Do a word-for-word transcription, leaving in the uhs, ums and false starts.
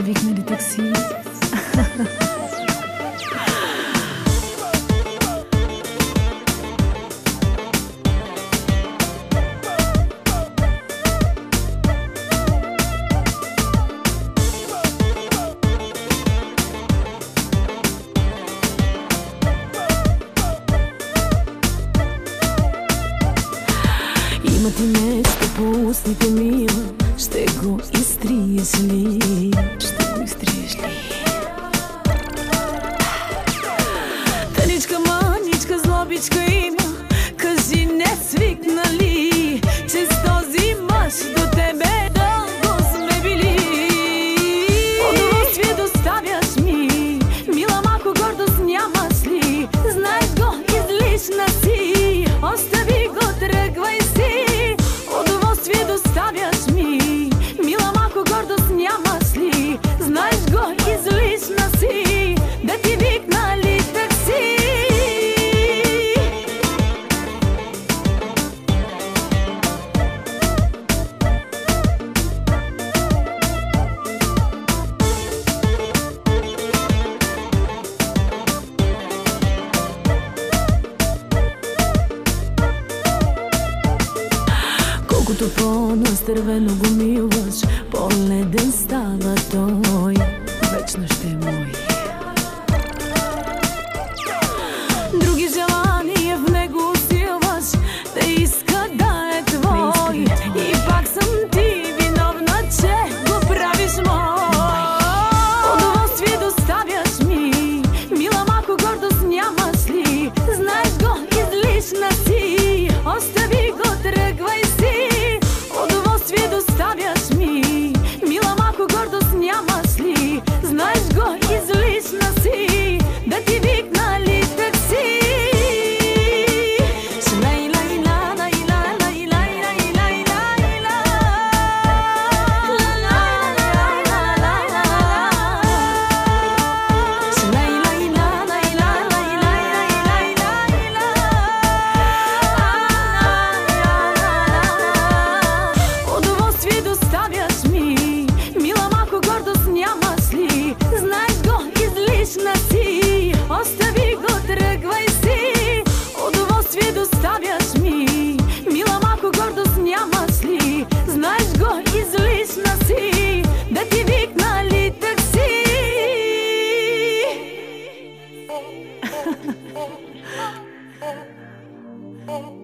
викнали такси. Има ти нещо по устните, мила, ще го изтриеш ли? Ще го изтриеш ли? Таничка, маничка, злобичка има, кажи не свикна ли, че с този мъж до тебе дълго сме били. Удоволствие доставяш ми, мила, малко гордост нямаш ли? Знаеш го, излишна си, остави го, тръгвай си. Удоволствие доставяш ми, мила, малко гордост нямаш ли? Знаеш го, излишна си, да ти викна ли такси? Колкото по-настървено го милваш, по-леден става той, вечно ще е мой. Други желания в него усилваш, да иска да е твой. И пак съм ти виновна, че го правиш мой. Удоволствие доставяш ми, мила, малко гордост нямаш ли? Знаеш го, излишна си, остави го, тръгвай си. Удоволствие доставяш ми, мила, малко гордост нямаш ли? Знаеш го, излишна си, да ти викна ли такси? Удоволствие доставяш ми, мила, малко гордост нямаш ли? Знаеш го, излишна си, остави го, тръгвай си. Удоволствие доставяш ми, мила, малко гордост нямаш ли? Знаеш го, излишна си, да ти викна ли такси? Oh